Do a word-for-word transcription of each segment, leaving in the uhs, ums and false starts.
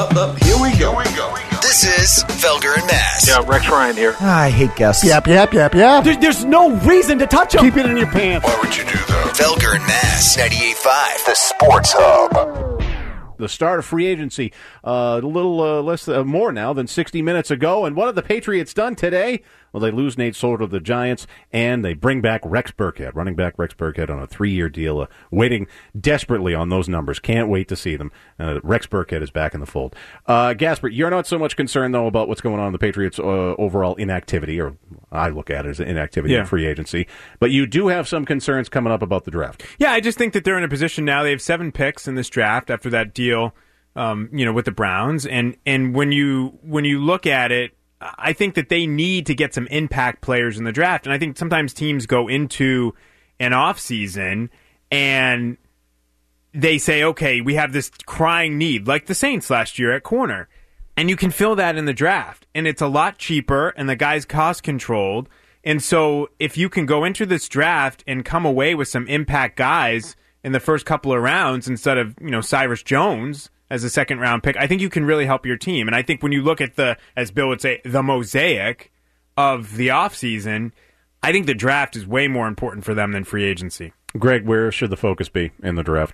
up, up. Here we go. Here we go. This is Felger and Mass. Yeah, Rex Ryan here. I hate guests. Yap, yap, yap, yap. There, there's no reason to touch them. Keep it in your pants. Why would you do that? Felger and Mass, ninety-eight point five, the Sports Hub. The start of free agency, uh, a little uh, less, uh, more now than sixty minutes ago. And what have the Patriots done today? Well, they lose Nate Solder to the Giants, and they bring back Rex Burkhead, running back Rex Burkhead on a three-year deal, uh, waiting desperately on those numbers. Can't wait to see them. Uh, Rex Burkhead is back in the fold. Uh, Gasper, you're not so much concerned, though, about what's going on in the Patriots' uh, overall inactivity, or I look at it as inactivity yeah. in free agency. But you do have some concerns coming up about the draft. Yeah, I just think that they're in a position now. They have seven picks in this draft after that deal, um, you know, with the Browns. And and when you when you look at it, I think that they need to get some impact players in the draft. And I think sometimes teams go into an offseason and they say, okay, we have this crying need, like the Saints last year at corner. And you can fill that in the draft. And it's a lot cheaper, and the guy's cost controlled. And so if you can go into this draft and come away with some impact guys in the first couple of rounds instead of, you know, Cyrus Jones as a second round pick, I think you can really help your team. And I think when you look at the, as Bill would say, the mosaic of the offseason, I think the draft is way more important for them than free agency. Greg, where should the focus be in the draft?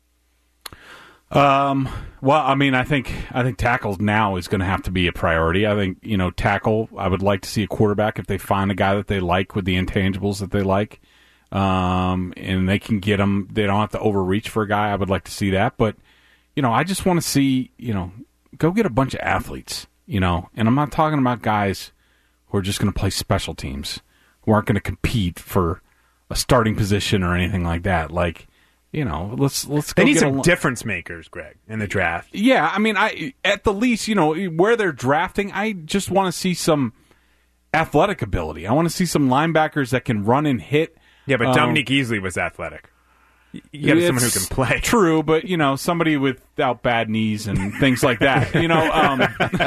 Um, well, I mean, I think I think tackle now is going to have to be a priority. I think, you know, tackle, I would like to see a quarterback if they find a guy that they like with the intangibles that they like. Um, and they can get them, they don't have to overreach for a guy. I would like to see that. But, you know, I just want to see, you know, go get a bunch of athletes, you know, and I'm not talking about guys who are just going to play special teams, who aren't going to compete for a starting position or anything like that. Like, you know, let's let's go They need get some a, difference makers, Greg, in the draft. Yeah, I mean, I at the least, you know, where they're drafting, I just want to see some athletic ability. I want to see some linebackers that can run and hit. Yeah, but um, Dominique Easley was athletic. You got someone who can play. True, but, you know, somebody without bad knees and things like that. You know, um,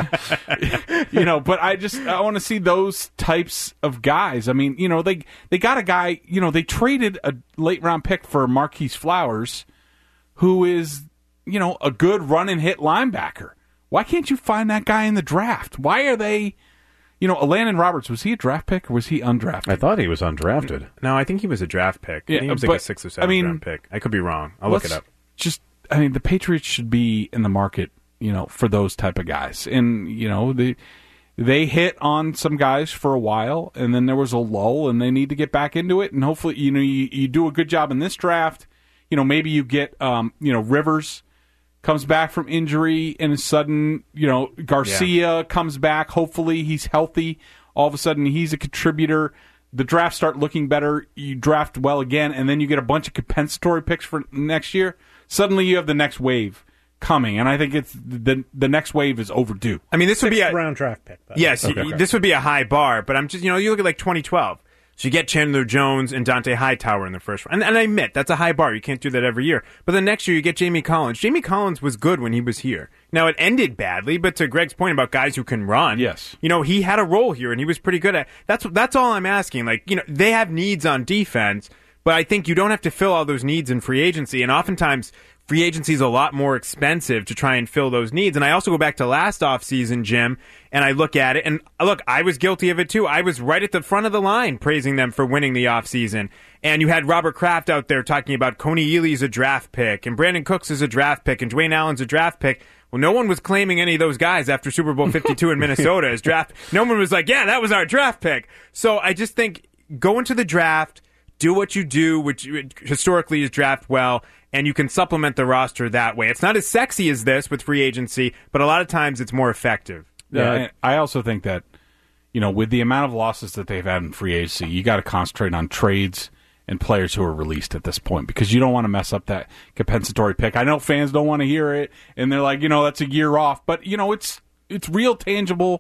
you know, but I just I want to see those types of guys. I mean, you know, they they got a guy, you know, they traded a late round pick for Marquise Flowers, who is, you know, a good run and hit linebacker. Why can't you find that guy in the draft? Why are they, you know, Landon Roberts, was he a draft pick or was he undrafted? I thought he was undrafted. No, I think he was a draft pick. Yeah, I think he was but, like a six or seven I mean, round pick. I could be wrong. I'll look it up. Just, I mean, the Patriots should be in the market, you know, for those type of guys. And, you know, they, they hit on some guys for a while, and then there was a lull, and they need to get back into it. And hopefully, you know, you, you do a good job in this draft. You know, maybe you get, um, you know, Rivers comes back from injury, and a sudden, you know, Garcia yeah. comes back. Hopefully he's healthy. All of a sudden he's a contributor. The draft start looking better. You draft well again, and then you get a bunch of compensatory picks for next year. Suddenly you have the next wave coming, and I think it's the the next wave is overdue. I mean, this would be a round draft pick. Though. Yes, okay. this would be a high bar, but I'm just, you know, you look at like twenty twelve. So you get Chandler Jones and Dante Hightower in the first round. And, and I admit, that's a high bar. You can't do that every year. But then next year you get Jamie Collins. Jamie Collins was good when he was here. Now, it ended badly, but to Greg's point about guys who can run, yes, you know, he had a role here, and he was pretty good at That's That's all I'm asking. Like, you know, they have needs on defense, but I think you don't have to fill all those needs in free agency. And oftentimes, free agency is a lot more expensive to try and fill those needs. And I also go back to last offseason, Jim, and I look at it. And look, I was guilty of it too. I was right at the front of the line praising them for winning the offseason. And you had Robert Kraft out there talking about Coney Ealy's a draft pick, and Brandon Cooks is a draft pick, and Dwayne Allen's a draft pick. Well, no one was claiming any of those guys after Super Bowl fifty-two in Minnesota as draft. No one was like, yeah, that was our draft pick. So I just think go into the draft, do what you do, which historically is draft well, and you can supplement the roster that way. It's not as sexy as this with free agency, but a lot of times it's more effective. Yeah, uh, I also think that, you know, with the amount of losses that they've had in free agency, you got to concentrate on trades and players who are released at this point, because you don't want to mess up that compensatory pick. I know fans don't want to hear it, and they're like, you know, that's a year off, but, you know, it's it's real tangible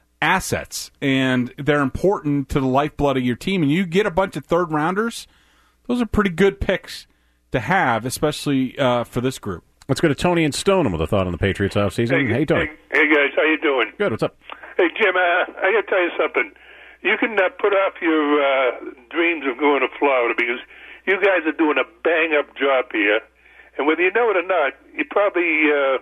assets, and they're important to the lifeblood of your team, and you get a bunch of third rounders, those are pretty good picks to have, especially uh, for this group. Let's go to Tony and Stoneham with a thought on the Patriots offseason. Hey, hey Tony. Hey, hey, guys, how you doing? Good, what's up? Hey, Jim, uh, I got to tell you something. You can uh, put off your uh, dreams of going to Florida, because you guys are doing a bang-up job here, and whether you know it or not, you probably uh,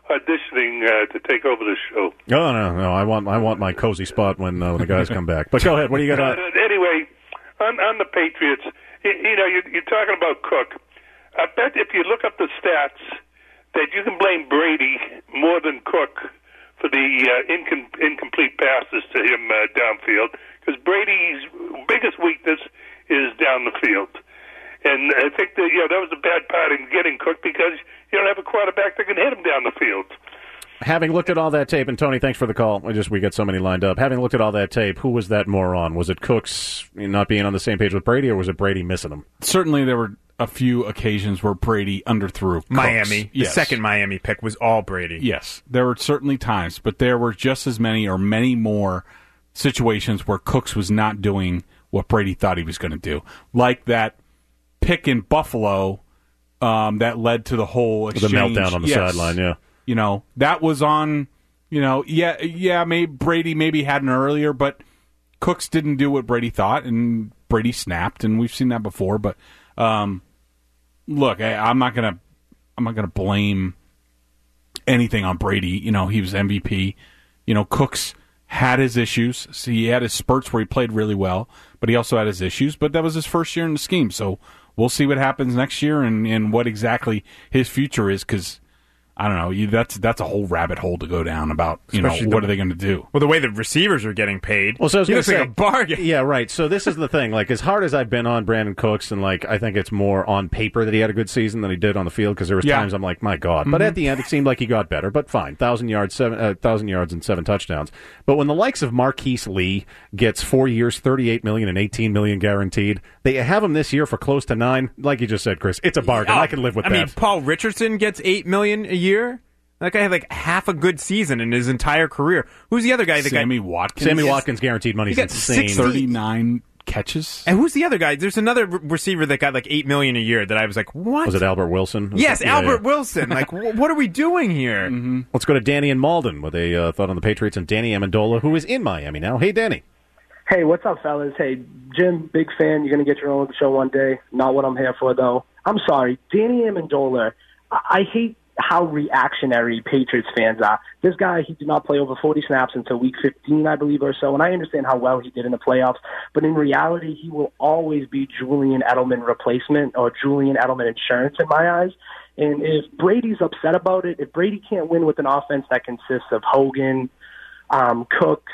auditioning uh, to take over the show. Oh no, no, I want I want my cozy spot when uh, when the guys come back. But go ahead. What do you got? Uh, anyway, on on the Patriots, you, you know, you're, you're talking about Cook. I bet if you look up the stats, that you can blame Brady more than Cook for the uh, incom- incomplete passes to him uh, downfield, because Brady's biggest weakness is down the field. And I think that, you know, that was a bad part in getting Cook, because you don't have a quarterback that can hit him down the field. Having looked at all that tape, and Tony, thanks for the call. We just we got so many lined up. Having looked at all that tape, who was that moron? Was it Cook's not being on the same page with Brady, or was it Brady missing him? Certainly, there were a few occasions where Brady underthrew Cooks. Miami. Yes. The second Miami pick was all Brady. Yes, there were certainly times, but there were just as many or many more situations where Cooks was not doing what Brady thought he was going to do, like that pick in Buffalo um, that led to the whole exchange. The meltdown on the yes. sideline, yeah. You know, that was on, you know, yeah, yeah. Maybe Brady maybe had an earlier, but Cooks didn't do what Brady thought, and Brady snapped, and we've seen that before. But um, look, I, I'm not gonna, I'm not gonna blame anything on Brady. You know, he was M V P. You know, Cooks had his issues. So he had his spurts where he played really well, but he also had his issues. But that was his first year in the scheme, so we'll see what happens next year and, and what exactly his future is, because I don't know. You, that's that's a whole rabbit hole to go down about. You Especially know, the, what are they going to do? Well, the way the receivers are getting paid, well, so I was he gonna looks say, like a bargain. Yeah, right. So this is the thing. Like, as hard as I've been on Brandon Cooks, and like I think it's more on paper that he had a good season than he did on the field, because there was Yeah. times I'm like, my God. Mm-hmm. But at the end, it seemed like he got better. But fine, thousand yards, seven uh, thousand yards, and seven touchdowns. But when the likes of Marquise Lee gets four years, thirty-eight million and eighteen million guaranteed, they have him this year for close to nine. Like you just said, Chris, it's a bargain. Oh, I can live with I that. mean, Paul Richardson gets eight million a year. That guy had like half a good season in his entire career. Who's the other guy? The Sammy guy, Watkins. Sammy Watkins guaranteed money is He got insane. sixty thirty-nine catches. And who's the other guy? There's another re- receiver that got like eight million a year. That I was like, what? Was it Albert Wilson? Was Yes, it? Yeah, Albert yeah. Wilson. Like, wh- what are we doing here? Mm-hmm. Let's go to Danny and Malden with a uh, thought on the Patriots and Danny Amendola, who is in Miami now. Hey, Danny. Hey, what's up, fellas? Hey, Jim, big fan. You're going to get your own show one day. Not what I'm here for, though. I'm sorry. Danny Amendola, I, I hate how reactionary Patriots fans are. This guy, he did not play over forty snaps until week fifteen, I believe, or so, and I understand how well he did in the playoffs, but in reality, he will always be Julian Edelman replacement or Julian Edelman insurance in my eyes. And if Brady's upset about it, if Brady can't win with an offense that consists of Hogan, um, Cooks,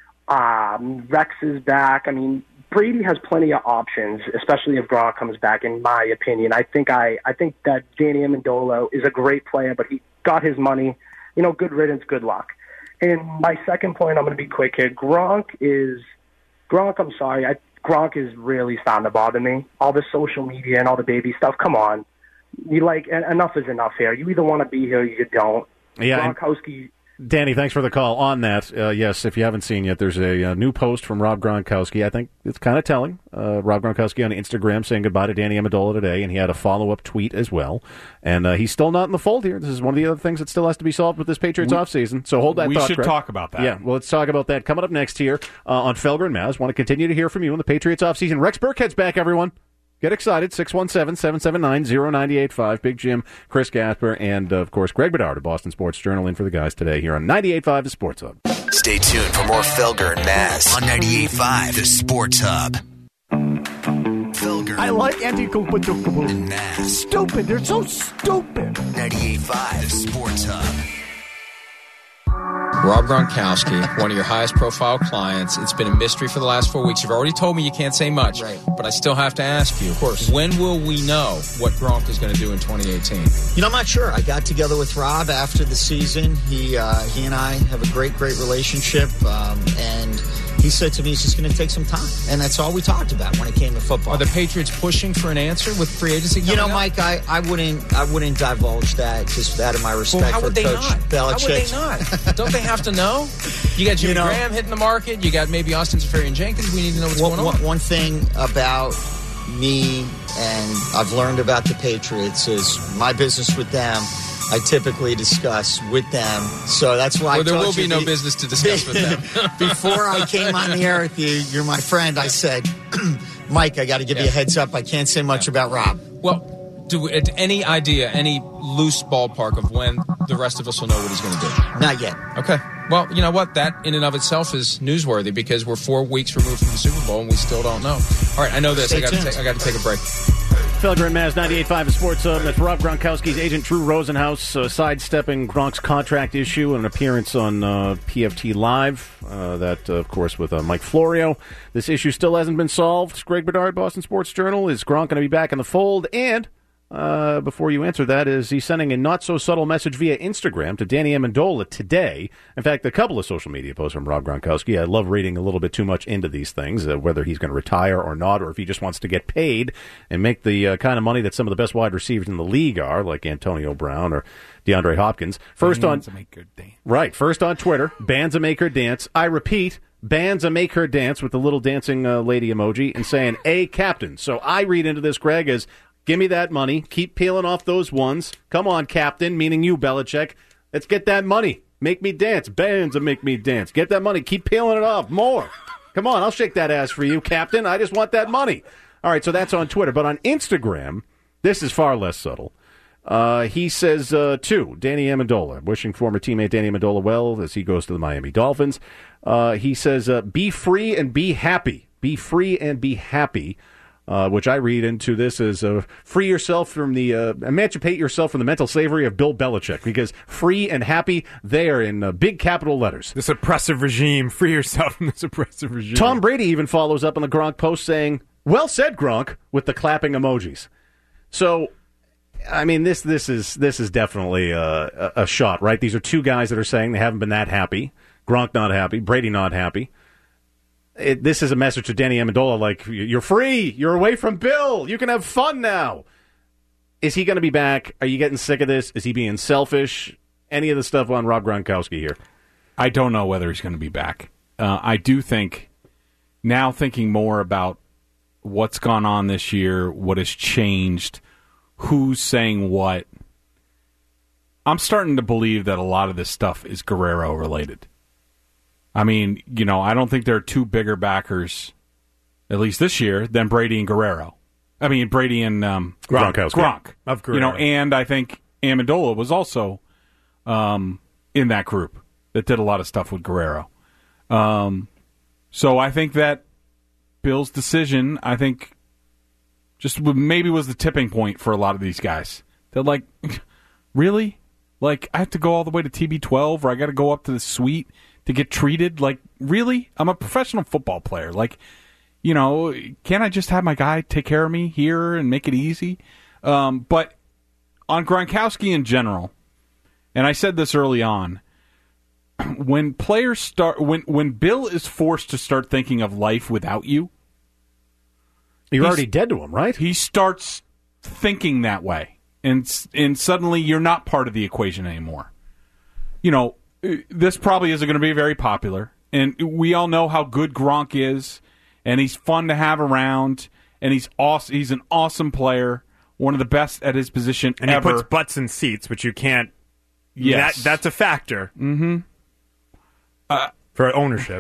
um, Rex is back, I mean, Brady has plenty of options, especially if Gronk comes back, in my opinion. I think I, I think that Danny Amendola is a great player, but he got his money. You know, good riddance, good luck. And my second point, I'm going to be quick here. Gronk is, Gronk, I'm sorry, I, Gronk is really starting to bother me. All the social media and all the baby stuff, come on. You like, enough is enough here. You either want to be here or you don't. Yeah, Gronkowski... Danny, thanks for the call on that. Uh, yes, if you haven't seen yet, there's a, uh new post from Rob Gronkowski. I think it's kind of telling. Uh, Rob Gronkowski on Instagram saying goodbye to Danny Amendola today, and he had a follow-up tweet as well. And uh, he's still not in the fold here. This is one of the other things that still has to be solved with this Patriots we, offseason. So hold that we thought, should Greg. talk about that. Yeah, well, let's talk about that. Coming up next here uh, on Felger and Maz. Want to continue to hear from you on the Patriots offseason. Rex Burkhead's back, everyone. Get excited. six one seven, seven seven nine, zero nine eight five. Big Jim, Chris Gasper, and, uh, of course, Greg Bedard of Boston Sports Journal in for the guys today here on ninety-eight point five The Sports Hub. Stay tuned for more Felger and Maz on ninety-eight point five The Sports Hub. Felger I like anti-kukutukubu. and Maz. Stupid. They're so stupid. ninety-eight point five The Sports Hub. Rob Gronkowski, one of your highest profile clients. It's been a mystery for the last four weeks. You've already told me you can't say much, right. But I still have to ask you. Of course. When will we know what Gronk is going to do in twenty eighteen? You know, I'm not sure. I got together with Rob after the season. He uh, he and I have a great, great relationship, um, and he said to me he's just going to take some time. And that's all we talked about when it came to football. Are the Patriots pushing for an answer with free agency coming You know, up? Mike, I, I wouldn't I wouldn't divulge that just out of my respect Well, how for would they Coach not? Belichick. How would they not? Don't they have to know? You got Jimmy You know, Graham hitting the market. You got maybe Austin Safarian Jenkins. We need to know what's One, going on. one, one thing about me, and I've learned about the Patriots, is my business with them, I typically discuss with them. So that's why Well, I there told will be you no the- business to discuss with them. Before I came on the air with you, you're my friend, I said, Mike, I got to give Yeah. you a heads up. I can't say much Yeah. about Rob. Well, do we, any idea, any loose ballpark of when the rest of us will know what he's going to do? Not yet. Okay. Well, you know what? That in and of itself is newsworthy because we're four weeks removed from the Super Bowl and we still don't know. All right, I know this. Stay I got to tuned. take. I got to take a break. Felger and Maz, ninety-eight point five Sports Hub. That's Rob Gronkowski's agent, Drew Rosenhaus, uh, sidestepping Gronk's contract issue and an appearance on uh, P F T Live. Uh, that, uh, of course, with uh, Mike Florio. This issue still hasn't been solved. Greg Bedard, Boston Sports Journal. Is Gronk going to be back in the fold? And uh, before you answer that, is he sending a not-so-subtle message via Instagram to Danny Amendola today? In fact, a couple of social media posts from Rob Gronkowski. I love reading a little bit too much into these things, uh, whether he's going to retire or not, or if he just wants to get paid and make the uh, kind of money that some of the best wide receivers in the league are, like Antonio Brown or DeAndre Hopkins. First Bands on make her dance. Right, first on Twitter, bands a make her dance. I repeat, bands a make her dance with the little dancing uh, lady emoji and saying, "A captain." So I read into this, Greg, as give me that money. Keep peeling off those ones. Come on, Captain, meaning you, Belichick. Let's get that money. Make me dance. Bands will make me dance. Get that money. Keep peeling it off. More. Come on, I'll shake that ass for you, Captain. I just want that money. All right, so that's on Twitter. But on Instagram, this is far less subtle. Uh, he says, uh, to Danny Amendola, wishing former teammate Danny Amendola well as he goes to the Miami Dolphins. Uh, he says, uh, be free and be happy. Be free and be happy. Uh, which I read into this as uh, free yourself from the, uh, emancipate yourself from the mental slavery of Bill Belichick, because free and happy, they are in uh, big capital letters. This oppressive regime, free yourself from this oppressive regime. Tom Brady even follows up on the Gronk post saying, well said, Gronk, with the clapping emojis. So, I mean, this this is this is definitely a, a shot, right? These are two guys that are saying they haven't been that happy. Gronk not happy, Brady not happy. It, this is a message to Danny Amendola, like, you're free, you're away from Bill, you can have fun now. Is he going to be back? Are you getting sick of this? Is he being selfish? Any of the stuff on Rob Gronkowski here? I don't know whether he's going to be back. Uh, I do think, now thinking more about what's gone on this year, what has changed, who's saying what, I'm starting to believe that a lot of this stuff is Guerrero related. I mean, you know, I don't think there are two bigger backers, at least this year, than Brady and Guerrero. I mean, Brady and um, Gronk. Gronk. Of Guerrero. You know, and I think Amendola was also um, in that group that did a lot of stuff with Guerrero. Um, so I think that Bill's decision, I think, just maybe was the tipping point for a lot of these guys. They're like, really? Like, I have to go all the way to T B twelve, or I got to go up to the suite to get treated? Like, really? I'm a professional football player. Like, you know, can't I just have my guy take care of me here and make it easy? Um, but on Gronkowski in general, and I said this early on, when players start, when when Bill is forced to start thinking of life without you, you're already dead to him, right? He starts thinking that way, and and suddenly you're not part of the equation anymore. You know, this probably isn't going to be very popular, and we all know how good Gronk is, and he's fun to have around, and he's awesome. He's an awesome player, one of the best at his position and ever. he puts butts in seats, which you can't. Yes, that, that's a factor. Mm-hmm. Uh, for ownership.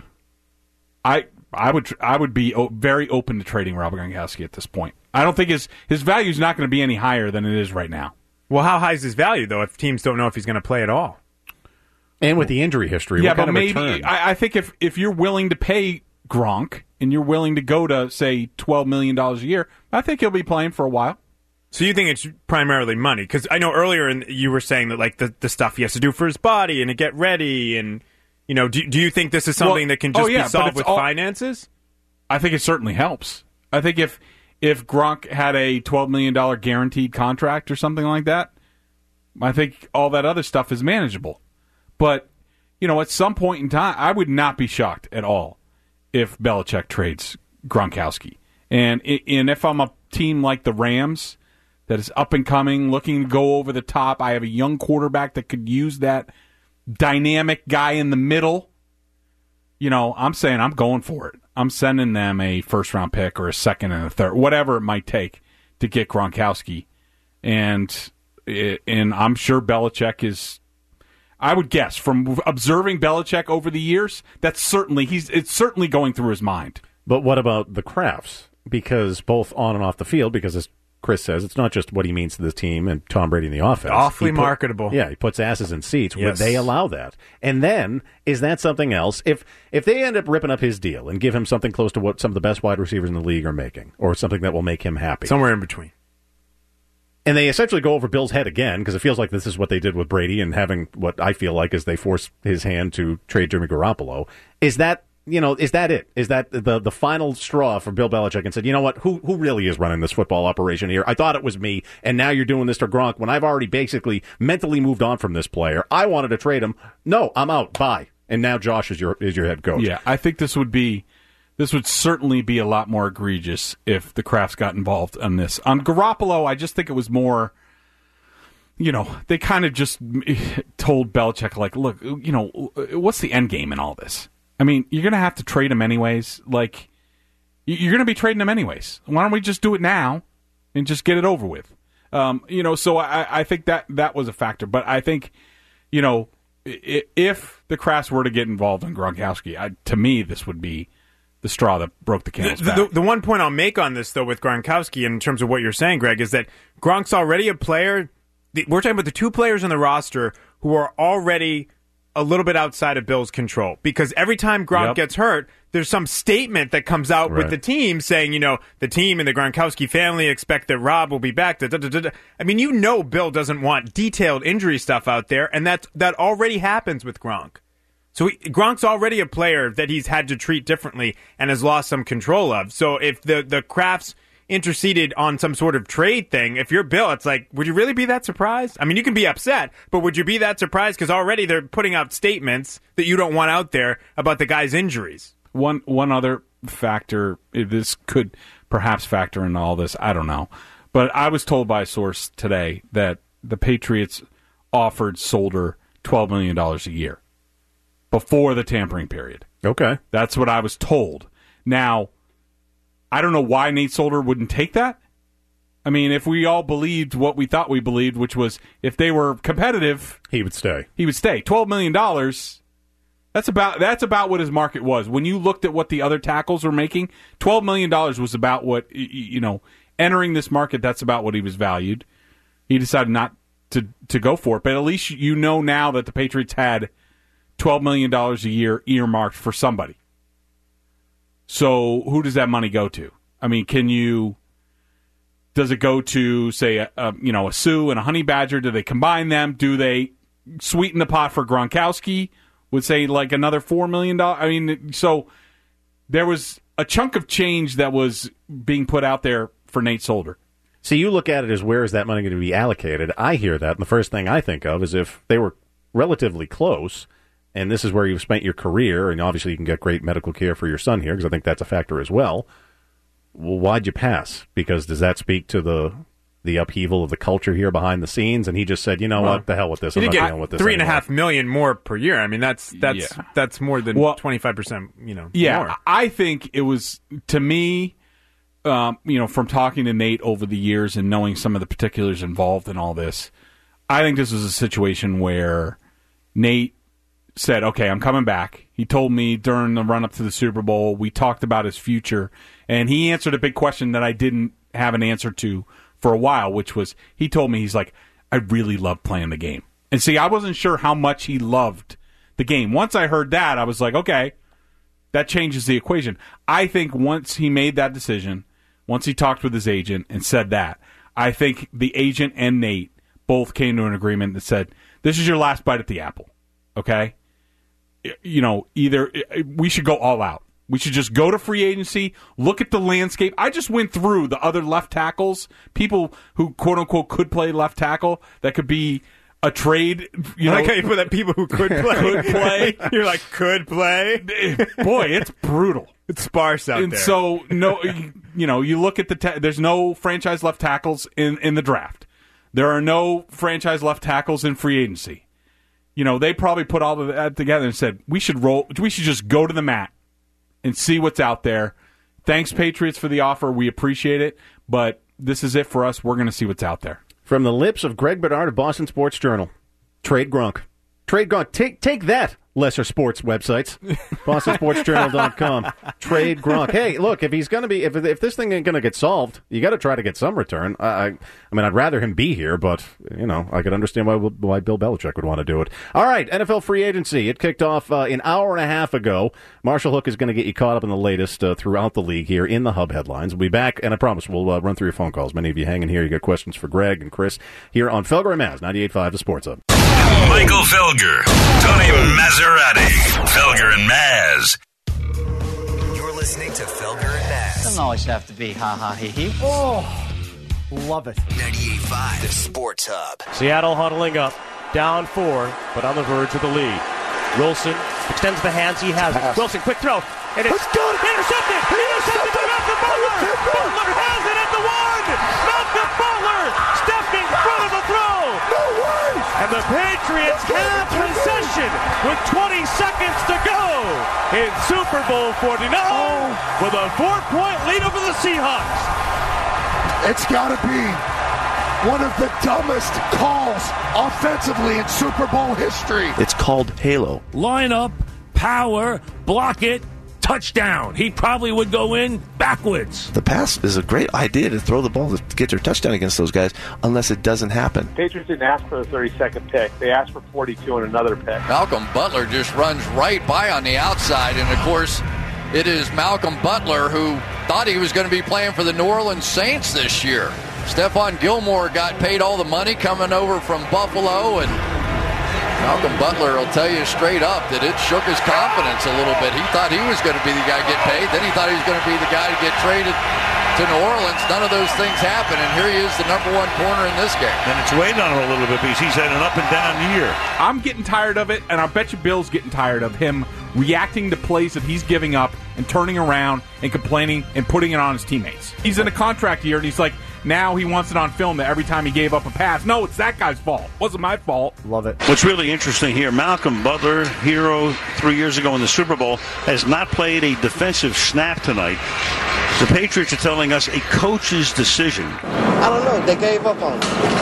I I would I would be o- very open to trading Rob Gronkowski at this point. I don't think his his value is not going to be any higher than it is right now. Well, how high is his value though? If teams don't know if he's going to play at all, and with the injury history, yeah, what but kind of maybe return? I, I think if if you're willing to pay Gronk and you're willing to go to say twelve million dollars a year, I think he'll be playing for a while. So you think it's primarily money? Because I know earlier in, you were saying that like the the stuff he has to do for his body and to get ready and. You know, do, do you think this is something well, that can just oh, yeah, be solved with all, finances? I think it certainly helps. I think if if Gronk had a twelve million dollars guaranteed contract or something like that, I think all that other stuff is manageable. But, you know, at some point in time, I would not be shocked at all if Belichick trades Gronkowski. And, and if I'm a team like the Rams that is up and coming, looking to go over the top, I have a young quarterback that could use that dynamic guy in the middle, you know, I'm saying I'm going for it. I'm sending them a first-round pick or a second and a third, whatever it might take to get Gronkowski. And and I'm sure Belichick is, I would guess, from observing Belichick over the years, that's certainly, he's it's certainly going through his mind. But what about the Crafts? Because both on and off the field, because as Chris says, it's not just what he means to this team and Tom Brady in the offense. Awfully He put- marketable. Yeah, he puts asses in seats. Would Yes. they allow that? And then, is that something else? If if they end up ripping up his deal and give him something close to what some of the best wide receivers in the league are making, or something that will make him happy. Somewhere in between. And they essentially go over Bill's head again, because it feels like this is what they did with Brady and having what I feel like is they force his hand to trade Jimmy Garoppolo. Is that, you know, is that it? Is that the the final straw for Bill Belichick and said, you know what, who who really is running this football operation here? I thought it was me, and now you're doing this to Gronk when I've already basically mentally moved on from this player. I wanted to trade him. No, I'm out. Bye. And now Josh is your is your head coach. Yeah, I think this would be this would certainly be a lot more egregious if the Krafts got involved on this. On Garoppolo, I just think it was more, you know, they kind of just told Belichick, like, look, you know, what's the end game in all this? I mean, you're going to have to trade him anyways. Like, you're going to be trading him anyways. Why don't we just do it now and just get it over with? Um, you know, so I, I think that that was a factor. But I think, you know, if the Krafts were to get involved in Gronkowski, I, to me, this would be the straw that broke the camel's The, back. the, the one point I'll make on this, though, with Gronkowski, in terms of what you're saying, Greg, is that Gronk's already a player. The, we're talking about the two players on the roster who are already a little bit outside of Bill's control. Because every time Gronk Yep. gets hurt, there's some statement that comes out Right. with the team saying, you know, the team and the Gronkowski family expect that Rob will be back. Da, da, da, da, da. I mean, you know Bill doesn't want detailed injury stuff out there, and that's, that already happens with Gronk. So he, Gronk's already a player that he's had to treat differently and has lost some control of. So if the, the Krafts interceded on some sort of trade thing, if you're Bill, it's like, would you really be that surprised? I mean, you can be upset, but would you be that surprised? Because already they're putting out statements that you don't want out there about the guy's injuries. One one other factor, this could perhaps factor in all this, I don't know. But I was told by a source today that the Patriots offered Solder twelve million dollars a year before the tampering period. Okay. That's what I was told. Now, I don't know why Nate Solder wouldn't take that. I mean, if we all believed what we thought we believed, which was if they were competitive, he would stay. He would stay. twelve million dollars, that's about that's about what his market was. When you looked at what the other tackles were making, twelve million dollars was about what, you know, entering this market, that's about what he was valued. He decided not to, to go for it, but at least you know now that the Patriots had twelve million dollars a year earmarked for somebody. So who does that money go to? I mean, can you... Does it go to, say, a, a, you know, a Sioux and a Honey Badger? Do they combine them? Do they sweeten the pot for Gronkowski? Would say like another four million dollars? I mean, so there was a chunk of change that was being put out there for Nate Solder. So you look at it as, where is that money going to be allocated? I hear that, and the first thing I think of is if they were relatively close, and this is where you've spent your career, and obviously you can get great medical care for your son here, because I think that's a factor as well. Well, why'd you pass? Because does that speak to the the upheaval of the culture here behind the scenes? And he just said, you know Well, what, the hell with this. You I'm not get dealing with this three and a anymore. half million more per year. I mean, that's that's Yeah. that's more than Well, twenty-five percent, you know, Yeah, more. I think it was, to me, um, you know, from talking to Nate over the years and knowing some of the particulars involved in all this, I think this was a situation where Nate said, okay, I'm coming back. He told me during the run-up to the Super Bowl, we talked about his future, and he answered a big question that I didn't have an answer to for a while, which was, he told me, he's like, I really love playing the game. And see, I wasn't sure how much he loved the game. Once I heard that, I was like, okay, that changes the equation. I think once he made that decision, once he talked with his agent and said that, I think the agent and Nate both came to an agreement that said, this is your last bite at the apple, okay? You know, either we should go all out. We should just go to free agency, look at the landscape. I just went through the other left tackles, people who, quote-unquote, could play left tackle, that could be a trade. You I know, like how you put that people who could play. could play. You're like, could play? Boy, it's brutal. It's sparse out and there. so, no, you, you know, you look at the ta- there's no franchise left tackles in, in the draft. There are no franchise left tackles in free agency. You know, they probably put all of that together and said, we should roll. We should just go to the mat and see what's out there. Thanks, Patriots, for the offer. We appreciate it, but this is it for us. We're going to see what's out there. From the lips of Greg Bedard of Boston Sports Journal, trade Gronk. Trade Gronk. Take take that, lesser sports websites. Boston Sports Journal dot com. Trade Gronk. Hey, look, if he's going to be, if if this thing ain't going to get solved, you got to try to get some return. I, I, I mean, I'd rather him be here, but you know, I could understand why why Bill Belichick would want to do it. All right, N F L free agency. It kicked off uh, an hour and a half ago. Marshall Hook is going to get you caught up in the latest uh, throughout the league here in the Hub headlines. We'll be back, and I promise we'll uh, run through your phone calls. Many of you hanging here. You got questions for Greg and Chris here on Felger and Maz, ninety-eight point five, the Sports Hub. Michael Felger, Tony Maserati, Felger and Maz. You're listening to Felger and Maz. Doesn't always have to be ha ha he he. Oh, love it. ninety-eight point five, the Sports Hub. Seattle huddling up, down four, but on the verge of the lead. Wilson extends the hands he has. Pass. Wilson, quick throw. And it's good. Intercepted. Intercepted by Malcolm Butler. Butler has it at the one. Malcolm Butler stepping in front of the throw. No way. And the Patriots have possession with twenty seconds to go in Super Bowl forty-nine oh. with a four-point lead over the Seahawks. It's got to be one of the dumbest calls offensively in Super Bowl history. It's called Halo. Line up, power, block it, touchdown. He probably would go in backwards. The pass is a great idea to throw the ball to get your touchdown against those guys, unless it doesn't happen. Patriots didn't ask for the thirty-second pick. They asked for forty-two and another pick. Malcolm Butler just runs right by on the outside, and of course, it is Malcolm Butler who thought he was going to be playing for the New Orleans Saints this year. Stephon Gilmore got paid all the money coming over from Buffalo, and Malcolm Butler will tell you straight up that it shook his confidence a little bit. He thought he was going to be the guy to get paid. Then he thought he was going to be the guy to get traded to New Orleans. None of those things happened, and here he is, the number one corner in this game. And it's weighed on him a little bit because he's had an up and down year. I'm getting tired of it, and I bet you Bill's getting tired of him reacting to plays that he's giving up and turning around and complaining and putting it on his teammates. He's in a contract year, and he's like, now he wants it on film that every time he gave up a pass. No, it's that guy's fault. It wasn't my fault. Love it. What's really interesting here, Malcolm Butler, hero three years ago in the Super Bowl, has not played a defensive snap tonight. The Patriots are telling us a coach's decision. I don't know. They gave up on him.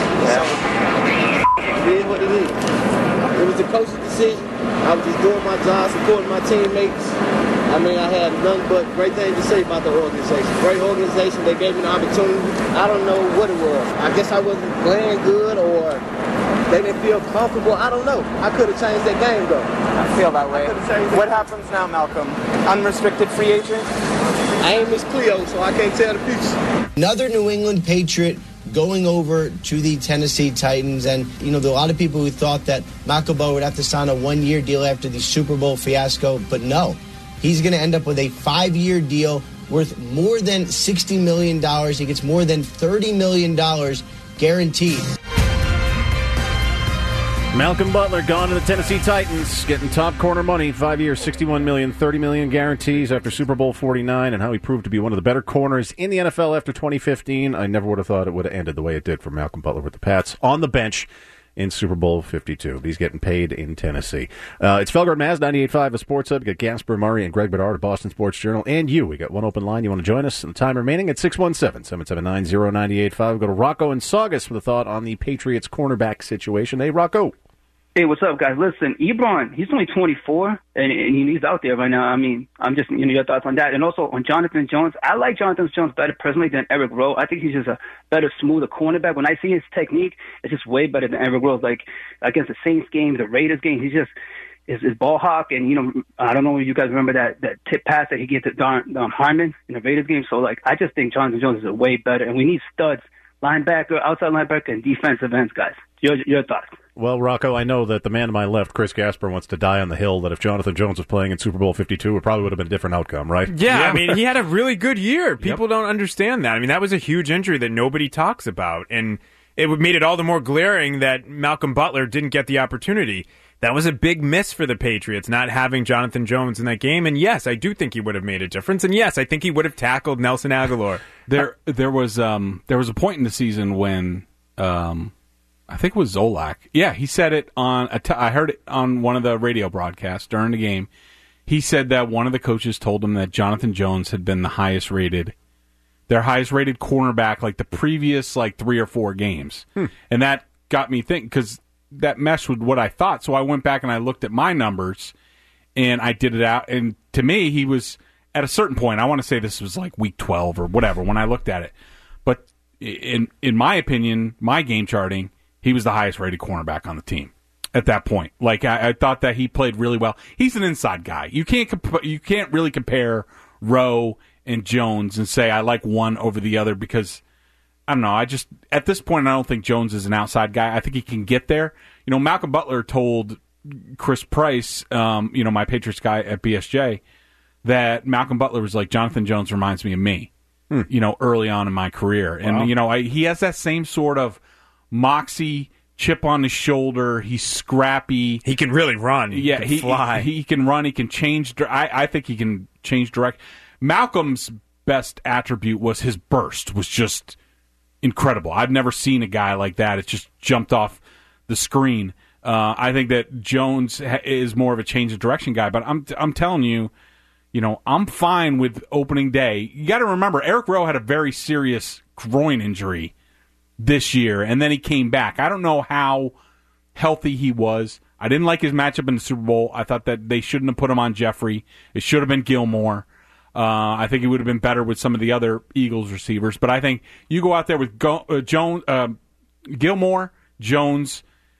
Yeah. It is what it is. It was the coach's decision. I was just doing my job, supporting my teammates. I mean, I had nothing but great things to say about the organization. Great organization. They gave me an opportunity. I don't know what it was. I guess I wasn't playing good, or they didn't feel comfortable. I don't know. I could have changed that game, though. I feel that way. What happens now, Malcolm? Unrestricted free agent? I ain't Miss Cleo, so I can't tell the future. Another New England Patriot going over to the Tennessee Titans. And, you know, there are a lot of people who thought that Malcolm Butler would have to sign a one-year deal after the Super Bowl fiasco, but no. He's going to end up with a five-year deal worth more than sixty million dollars. He gets more than thirty million dollars guaranteed. Malcolm Butler gone to the Tennessee Titans, getting top corner money, five years, sixty-one million dollars, thirty million dollars guarantees after Super Bowl forty-nine, and how he proved to be one of the better corners in the N F L after twenty fifteen. I never would have thought it would have ended the way it did for Malcolm Butler with the Pats on the bench in Super Bowl fifty-two. He's getting paid in Tennessee. Uh, it's Felger and Maz, ninety-eight point five, the Sports Hub. We got Gasper Murray and Greg Bedard of Boston Sports Journal, and you. We got one open line. You want to join us? And the time remaining at six one seven, seven seven nine, zero nine eight five. We'll go to Rocco and Saugus with a thought on the Patriots cornerback situation. Hey, Rocco. Hey, what's up, guys? Listen, Ebron, he's only twenty-four, and, and he's out there right now. I mean, I'm just, you know, your thoughts on that. And also on Jonathan Jones, I like Jonathan Jones better personally than Eric Rowe. I think he's just a better, smoother cornerback. When I see his technique, it's just way better than Eric Rowe. Like, against the Saints game, the Raiders game, he's just, his, his ball hawk. And, you know, I don't know if you guys remember that, that tip pass that he gave to Don, Don Harmon in the Raiders game. So, like, I just think Jonathan Jones is a way better. And we need studs, linebacker, outside linebacker, and defensive ends, guys. Your, your thoughts? Well, Rocco, I know that the man to my left, Chris Gasper, wants to die on the hill that if Jonathan Jones was playing in Super Bowl fifty-two, it probably would have been a different outcome, right? Yeah, yeah. I mean, he had a really good year. People yep. don't understand that. I mean, that was a huge injury that nobody talks about, and it made it all the more glaring that Malcolm Butler didn't get the opportunity. That was a big miss for the Patriots, not having Jonathan Jones in that game. And yes, I do think he would have made a difference. And yes, I think he would have tackled Nelson Aguilar. there, there was um, there was a point in the season when. Um, I think it was Zolak. Yeah, he said it on. A t- I heard it on one of the radio broadcasts during the game. He said that one of the coaches told him that Jonathan Jones had been the highest rated, their highest rated cornerback, like the previous like three or four games, hmm. and that got me thinking because that meshed with what I thought. So I went back and I looked at my numbers, and I did it out. And to me, he was at a certain point. I want to say this was like week twelve or whatever when I looked at it. But in in my opinion, my game charting, he was the highest rated cornerback on the team at that point. Like I, I thought that he played really well. He's an inside guy. You can't comp- you can't really compare Rowe and Jones and say I like one over the other because I don't know. I just at this point I don't think Jones is an outside guy. I think he can get there. You know, Malcolm Butler told Chris Price, um, you know, my Patriots guy at B S J, that Malcolm Butler was like Jonathan Jones reminds me of me. Hmm. You know, early on in my career, and Wow. you know, I, he has that same sort of moxie, chip on his shoulder. He's scrappy. He can really run. He yeah, can he, fly. he he can run. He can change. I I think he can change direct. Malcolm's best attribute was his burst. Was just incredible. I've never seen a guy like that. It just jumped off the screen. Uh, I think that Jones ha- is more of a change of direction guy. But I'm I'm telling you, you know, I'm fine with opening day. You got to remember, Eric Rowe had a very serious groin injury this year, and then he came back. I don't know how healthy he was. I didn't like his matchup in the Super Bowl. I thought that they shouldn't have put him on Jeffrey. It should have been Gilmore. Uh, I think he would have been better with some of the other Eagles receivers. But I think you go out there with Go- uh, Jones, uh, Gilmore, Jones,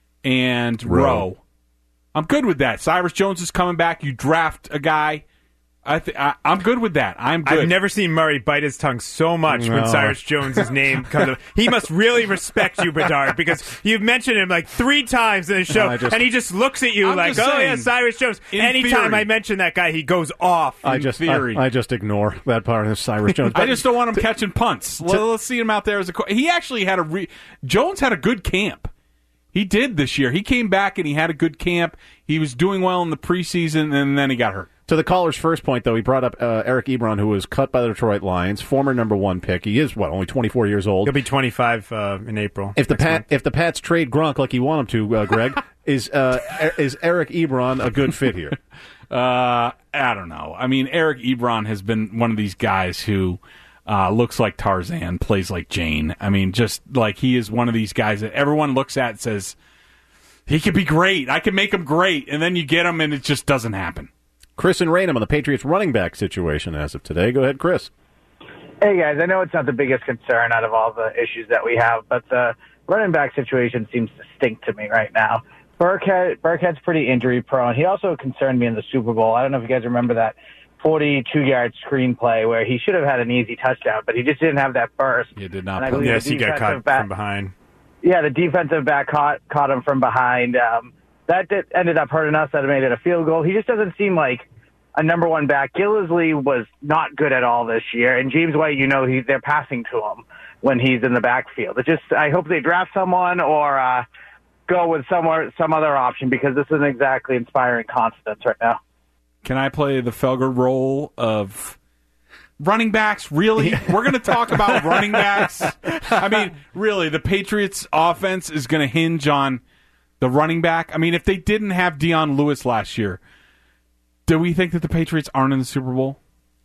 and Rowe. Rowe. I'm good with that. Cyrus Jones is coming back. You draft a guy. I th- I, I'm good with that. I'm good. I've never seen Murray bite his tongue so much No. when Cyrus Jones' name comes up. He must really respect you, Bedard, because you've mentioned him like three times in the show, No, I just- and he just looks at you I'm like, just oh, saying, yeah, Cyrus Jones. in Anytime theory. I mention that guy, he goes off. I in just theory. I, I just ignore that part of Cyrus Jones. I just don't want him catching punts. Let, let's see him out there as a. Co- he actually had a. Re- Jones had a good camp. He did this year. He came back and he had a good camp. He was doing well in the preseason, and then he got hurt. To the caller's first point, though, he brought up uh, Eric Ebron, who was cut by the Detroit Lions, former number one pick. He is, what, only twenty-four years old? He'll be twenty-five uh, in April. If the next Pat, month. if the Pats trade Gronk like you want him to, uh, Greg, is uh, E- is Eric Ebron a good fit here? Uh, I don't know. I mean, Eric Ebron has been one of these guys who uh, looks like Tarzan, plays like Jane. I mean, just like he is one of these guys that everyone looks at and says, he could be great. I can make him great. And then you get him and it just doesn't happen. Chris and Raynham on the Patriots running back situation as of today. Go ahead, Chris. Hey, guys, I know it's not the biggest concern out of all the issues that we have, but the running back situation seems to stink to me right now. Burkhead, Burkhead's pretty injury-prone. He also concerned me in the Super Bowl. I don't know if you guys remember that forty-two-yard screenplay where he should have had an easy touchdown, but he just didn't have that burst. He did not. And I believe yes, the he got defensive caught back- from behind. Yeah, the defensive back caught caught him from behind. Um, that did, ended up hurting us. That made it a field goal. He just doesn't seem like a number one back. Gillisley was not good at all this year, and James White, you know, he, they're passing to him when he's in the backfield. It just, I hope they draft someone or uh, go with somewhere some other option because this isn't exactly inspiring confidence right now. Can I play the Felger role of running backs? Really? We're going to talk about running backs? I mean, really, the Patriots' offense is going to hinge on the running back? I mean, if they didn't have Deion Lewis last year, do we think that the Patriots aren't in the Super Bowl?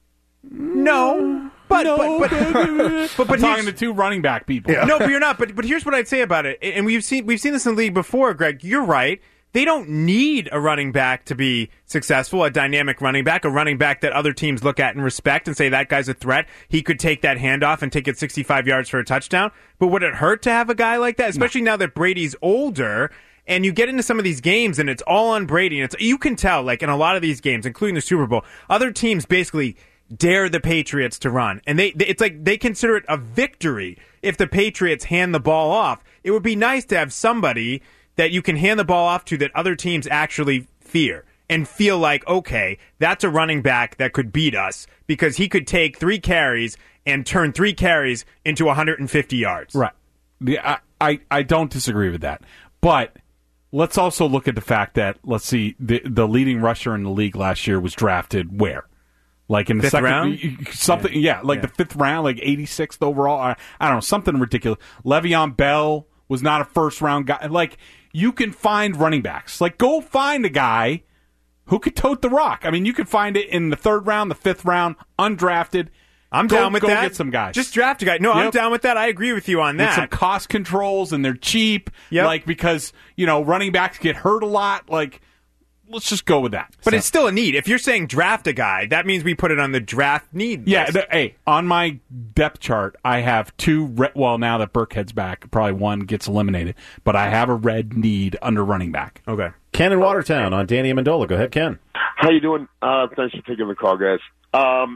No. But, No, but, but, but, but I'm talking here's- to two running back people. No, but you're not. But but here's what I'd say about it, and we've seen we've seen this in the league before, Greg. You're right. They don't need a running back to be successful, a dynamic running back, a running back that other teams look at and respect and say that guy's a threat. He could take that handoff and take it sixty-five yards for a touchdown. But would it hurt to have a guy like that, especially now that Brady's older? And you get into some of these games, and it's all on Brady. And it's you can tell, like in a lot of these games, including the Super Bowl, other teams basically dare the Patriots to run, and they, they it's like they consider it a victory if the Patriots hand the ball off. It would be nice to have somebody that you can hand the ball off to that other teams actually fear and feel like, okay, that's a running back that could beat us because he could take three carries and turn three carries into one hundred fifty yards. Right. Yeah, I, I, I don't disagree with that. But let's also look at the fact that, let's see, the, the leading rusher in the league last year was drafted where? Like in the Fifth second round? something, yeah, yeah like Yeah. the fifth round, like eighty-sixth overall. I, I don't know, something ridiculous. Le'Veon Bell was not a first round guy. Like, you can find running backs. Like, go find a guy who could tote the rock. I mean, you can find it in the third round, the fifth round, undrafted. I'm Go- down with go that. Get some guys. Just draft a guy. No, I'm Yep. down with that. I agree with you on With that. some cost controls, and they're cheap. Yep. Like, because, you know, running backs get hurt a lot. Like, let's just go with that. But So- it's still a need. If you're saying draft a guy, that means we put it on the draft need Yeah, list. the, hey, on my depth chart, I have two. Red, well, now that Burkhead's back, probably one gets eliminated, but I have a red need under running back. Okay. Ken in Watertown on Danny Amendola. Go ahead, Ken. How you doing? Uh, thanks for taking the call, guys. Um,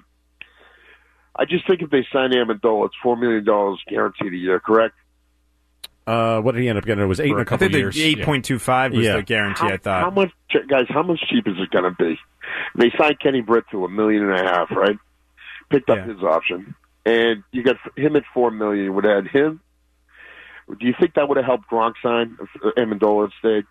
I just think if they sign Amendola, it's four million dollars guaranteed a year, correct? Uh, what did he end up getting? It was eight in a I couple think the years. eight point two five was Yeah. the guarantee, How, I thought. how much, guys? How much cheap is it going to be? They signed Kenny Britt to a million and a half, right? Picked up his option, and you got him at four million. You would add him. Do you think that would have helped Gronk sign if Amendola stayed?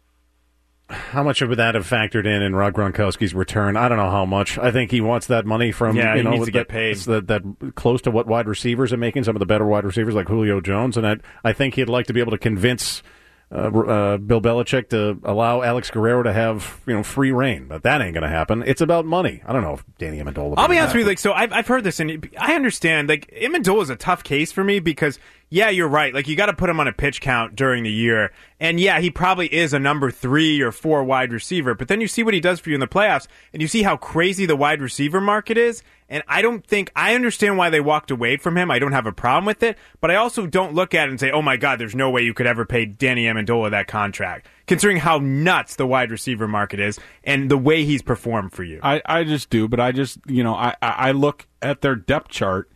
How much would that have factored in in Rob Gronkowski's return? I don't know how much. I think he wants that money from, Yeah, you he know, needs to that, get paid. it's That, that close to what wide receivers are making, some of the better wide receivers like Julio Jones. And I, I think he'd like to be able to convince uh, uh, Bill Belichick to allow Alex Guerrero to have, you know, free reign. But that ain't going to happen. It's about money. I don't know if Danny Amendola... I'll be honest with you, like, so I've, I've heard this, and I understand, like, Amendola is a tough case for me because, yeah, you're right. Like, you got to put him on a pitch count during the year. And, yeah, he probably is a number three or four wide receiver. But then you see what he does for you in the playoffs, and you see how crazy the wide receiver market is. And I don't think, I understand why they walked away from him. I don't have a problem with it. But I also don't look at it and say, oh, my God, there's no way you could ever pay Danny Amendola that contract, considering how nuts the wide receiver market is and the way he's performed for you. I, I just do, but I just, you know, I, I look at their depth chart,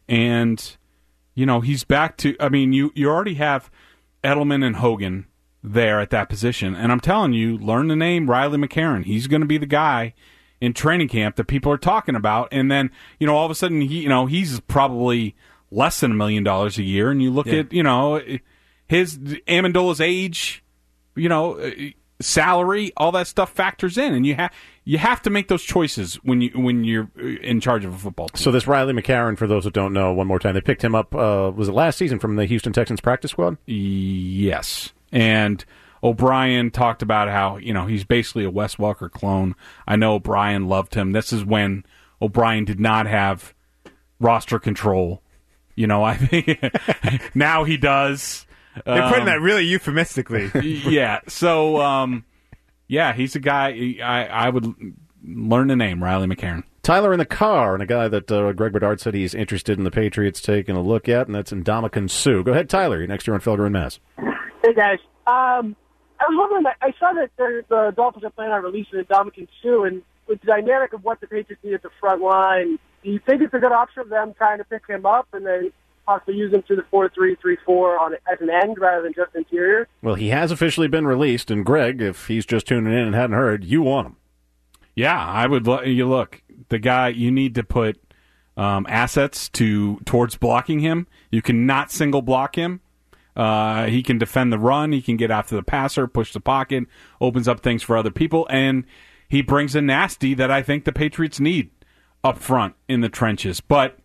and, you know, he's back to, I mean, you, you already have Edelman and Hogan there at that position, and I'm telling you, learn the name Riley McCarron. He's going to be the guy in training camp that people are talking about, and then, you know, all of a sudden, he, you know, he's probably less than a million dollars a year, and you look Yeah. at, you know, his, Amendola's age, you know, salary, all that stuff factors in, and you have you have to make those choices when you when you're in charge of a football team. So this Riley McCarron, for those that don't know, one more time, they picked him up, uh, was it last season from the Houston Texans practice squad? Yes. And O'Brien talked about how, you know, he's basically a Wes Welker clone. I know O'Brien loved him. This is when O'Brien did not have roster control. You know, I think now he does. They're putting Um, that really euphemistically. yeah. So, um, yeah, he's a guy. I, I would learn the name, Riley McCarron. Tyler in the car, and a guy that uh, Greg Bedard said he's interested in the Patriots taking a look at, and that's Ndamukong Suh. Go ahead, Tyler. You're next year on Felger and Mass. Hey, guys. Um, I was wondering, I saw that the, the Dolphins are planning on releasing Ndamukong Suh, and with the dynamic of what the Patriots need at the front line, do you think it's a good option of them trying to pick him up and then possibly use him through the four three three four on as an end rather than just interior? Well, he has officially been released, and Greg, if he's just tuning in and hadn't heard, you want him. Yeah, I would. Lo- you look, the guy. You need to put um, assets to towards blocking him. You cannot single block him. Uh, he can defend the run. He can get after the passer, push the pocket, opens up things for other people, and he brings a nasty that I think the Patriots need up front in the trenches. But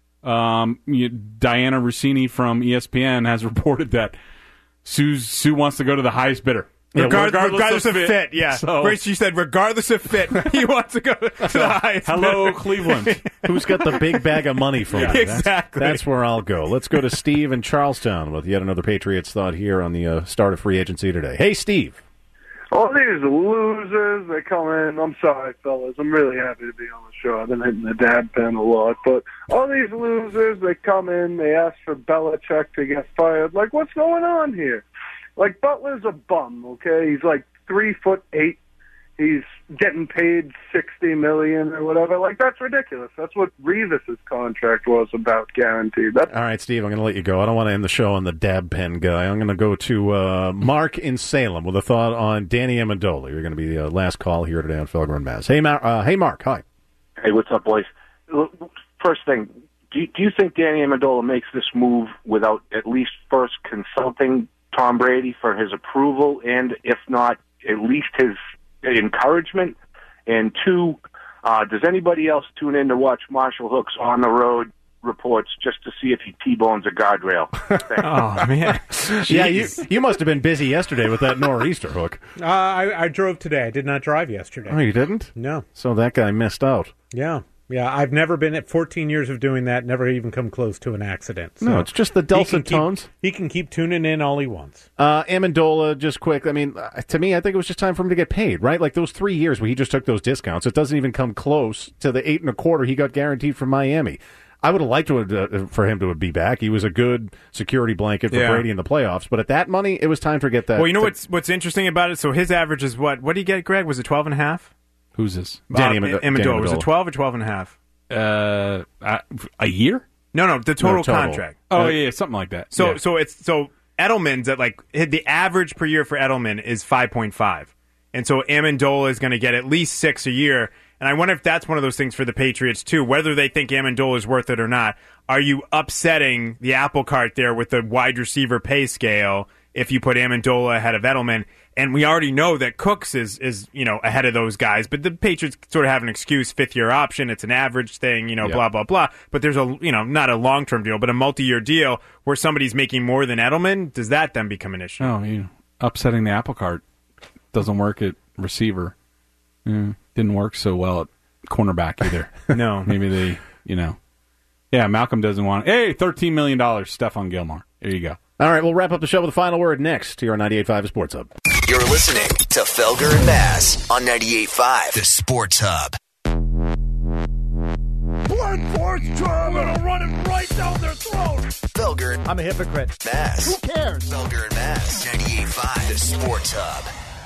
um, you, Diana Rossini from E S P N has reported that Sue, Sue wants to go to the highest bidder. Yeah, regardless, regardless, regardless of, of fit, fit yeah. So, Where she said, regardless of fit, he wants to go to the highest. Hello, bidder. Cleveland. Who's got the big bag of money for yeah, me? Exactly. That's, that's where I'll go. Let's go to Steve in Charlestown with yet another Patriots thought here on the uh, start of free agency today. Hey, Steve. All these losers, they come in. I'm sorry, fellas. I'm really happy to be on the show. I've been hitting the dad pen a lot. But all these losers, they come in, they ask for Belichick to get fired. Like, what's going on here? Like, Butler's a bum, okay? He's like three foot eight. He's getting paid sixty million dollars or whatever. Like, that's ridiculous. That's what Revis's contract was about, guaranteed. That's- All right, Steve, I'm going to let you go. I don't want to end the show on the dab pen guy. I'm going to go to uh, Mark in Salem with a thought on Danny Amendola. You're going to be the uh, last call here today on Felger and Mass. Hey, Mar- uh, hey, Mark. Hi. Hey, what's up, boys? First thing, do you, do you think Danny Amendola makes this move without at least first consulting Tom Brady for his approval and, if not, at least his encouragement? And two, uh, does anybody else tune in to watch Marshall Hook's On the Road reports just to see if he T-bones a guardrail? Oh, man. Yeah, you you must have been busy yesterday with that nor'easter hook. Uh, I, I drove today. I did not drive yesterday. Oh, you didn't? No. So that guy missed out. Yeah. Yeah, I've never been at fourteen years of doing that, never even come close to an accident. So no, it's just the dulcet he tones. Keep, he can keep tuning in all he wants. Uh, Amendola, just quick. I mean, uh, to me, I think it was just time for him to get paid, right? Like those three years where he just took those discounts, it doesn't even come close to the eight and a quarter he got guaranteed from Miami. I would have liked to have, uh, for him to be back. He was a good security blanket for Yeah. Brady in the playoffs. But at that money, it was time to get that. Well, you know to, what's what's interesting about it? So his average is what? What did he get, Greg? Was it twelve and a half? Who's this? Danny uh, Amendola. Amendola. Was it twelve or twelve and a half? Uh, a year? No, no, the total, No, total. contract. Oh, Uh, yeah, something like that. So, Yeah. so it's so Edelman's at like the average per year for Edelman is five point five, and so Amendola is going to get at least six a year. And I wonder if that's one of those things for the Patriots too, whether they think Amendola is worth it or not. Are you upsetting the apple cart there with the wide receiver pay scale if you put Amendola ahead of Edelman? And we already know that Cooks is, is you know ahead of those guys, but the Patriots sort of have an excuse, fifth year option, it's an average thing, you know, Yeah. blah blah blah. But there's a you know not a long term deal, but a multi year deal where somebody's making more than Edelman. Does that then become an issue? Oh, you upsetting the apple cart doesn't work at receiver. Mm, didn't work so well at cornerback either. No, maybe they, you know, yeah. Malcolm doesn't want. Hey, thirteen million dollars, Stephon Gilmore. There you go. All right, we'll wrap up the show with the final word next here on ninety-eight point five Sports Hub. You're listening to Felger and Bass on ninety-eight point five The Sports Hub. Blunt force trauma! I'm gonna run it right down their throat! Felger. I'm a hypocrite. Bass. Who cares? Felger and Bass. ninety-eight point five The Sports Hub.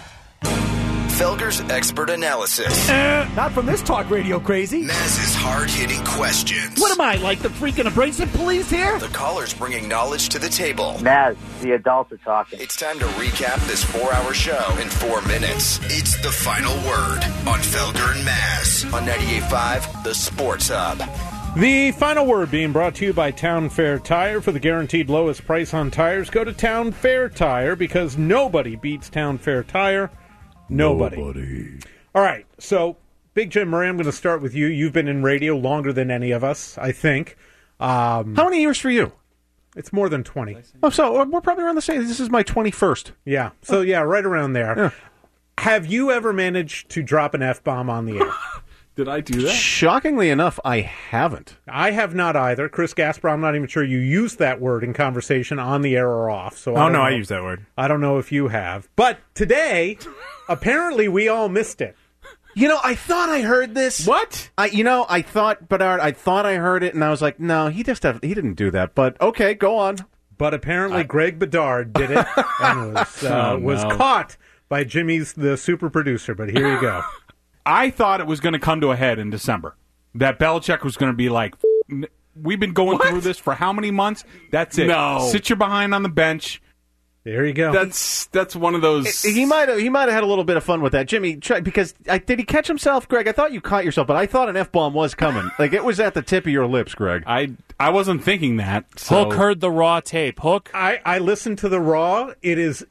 Felger's expert analysis. Uh, not from this talk radio crazy. Maz's hard-hitting questions. What am I, like the freaking abrasive police here? The callers bringing knowledge to the table. Maz, the adults are talking. It's time to recap this four-hour show in four minutes. It's the final word on Felger and Maz on ninety-eight point five The Sports Hub. The final word being brought to you by Town Fair Tire. For the guaranteed lowest price on tires, go to Town Fair Tire because nobody beats Town Fair Tire. Nobody. Nobody. All right, so Big Jim Murray, I'm going to start with you. You've been in radio longer than any of us, I think. Um, How many years for you? It's more than twenty. Oh, so we're probably around the same. This is my twenty-first. Yeah, so yeah, right around there. Yeah. Have you ever managed to drop an F-bomb on the air? Did I do that? Shockingly enough, I haven't. I have not either. Chris Gasper, I'm not even sure you used that word in conversation on the air or off. So I Oh don't no, know. I use that word. I don't know if you have. But today, apparently we all missed it. You know, I thought I heard this. What? I, you know, I thought, Bedard, I thought I heard it, and I was like, no, he just have, he didn't do that. But okay, go on. But apparently, I... Greg Bedard did it and was uh, oh, was no. caught by Jimmy's the super producer. But here you go. I thought it was going to come to a head in December. That Belichick was going to be like, we've been going What? through this for how many months? That's it. No. Sit your behind on the bench. There you go. That's that's one of those. He might have he might have had a little bit of fun with that, Jimmy. Try, because I, did he catch himself, Greg? I thought you caught yourself, but I thought an F bomb was coming. Like it was at the tip of your lips, Greg. I I wasn't thinking that. So. Hook heard the raw tape. Hook. I, I listened to the raw. It is.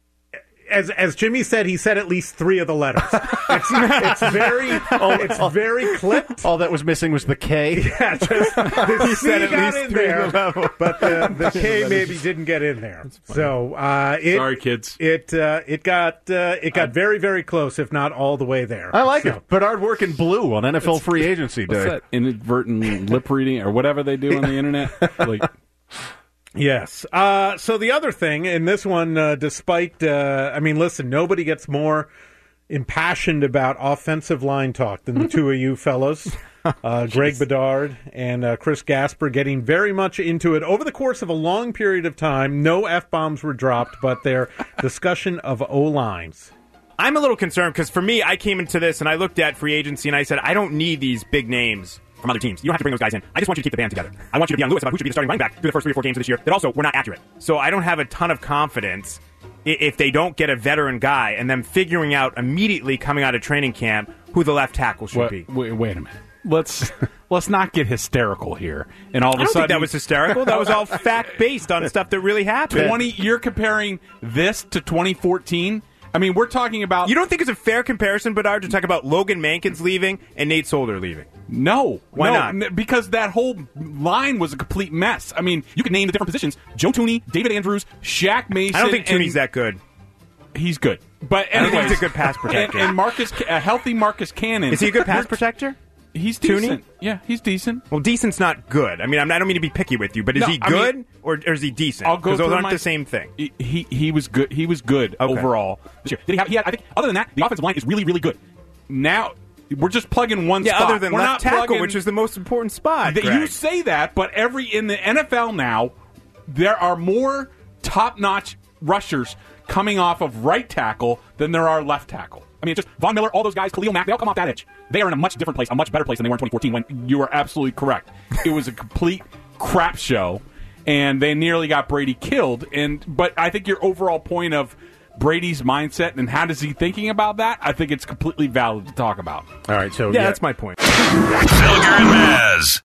As as Jimmy said, he said at least three of the letters. It's, it's very it's very clipped. All that was missing was the K. Yeah, just the He C said at got least in three there, of them. but the, the K maybe didn't get in there. So uh, it, Sorry, kids. It uh, it got uh, it got very very close, if not all the way there. I like so. it. Bedard working blue on N F L free agency What's day. that inadvertent lip reading or whatever they do on the internet? Like. Yes. Uh, so the other thing in this one, uh, despite, uh, I mean, listen, nobody gets more impassioned about offensive line talk than the two of you fellows, uh, Greg Bedard and uh, Chris Gasper, getting very much into it. Over the course of a long period of time, no F-bombs were dropped, but their discussion of O-lines. I'm a little concerned because for me, I came into this and I looked at free agency and I said, I don't need these big names from other teams. You don't have to bring those guys in. I just want you to keep the band together. I want you to be on Lewis about who should be the starting running back through the first three or four games of this year that also were not accurate. So I don't have a ton of confidence if they don't get a veteran guy and them figuring out immediately coming out of training camp who the left tackle should What, be. Wait, wait a minute. Let's let's not get hysterical here. And all of I a don't sudden, think that was hysterical. That was all fact based on stuff that really happened. twenty. You're comparing this to twenty fourteen. I mean, we're talking about. You don't think it's a fair comparison, Bedard, to talk about Logan Mankins leaving and Nate Solder leaving? No. Why no, not? n- Because that whole line was a complete mess. I mean, you can name the different positions: Joe Tooney, David Andrews, Shaq Mason. I don't think and- Tooney's that good. He's good, but I don't think anyways, he's a good pass protector. And, and Marcus, a healthy Marcus Cannon. Is he a good pass protector? He's Tooney? decent. Yeah, he's decent. Well, decent's not good. I mean, I'm, I don't mean to be picky with you, but is No, he I good mean- or, or is he decent? I'll go Because those through aren't my- the same thing. He he, he was good. He was good overall this year. Did he have? He had. I think. Other than that, the offensive line is really, really good. Now we're just plugging one Yeah, spot. other than we're left not tackle, plugging- which is the most important spot. That Greg. you say that, but every in the N F L now, there are more top-notch rushers coming off of right tackle than there are left tackle. I mean, it's just Von Miller, all those guys, Khalil Mack, they all come off that edge. They are in a much different place, a much better place than they were in twenty fourteen when you were absolutely correct. It was a complete crap show, and they nearly got Brady killed. And But I think your overall point of Brady's mindset and how does he thinking about that, I think it's completely valid to talk about. All right, so Yeah, that's my point. Felger and Maz.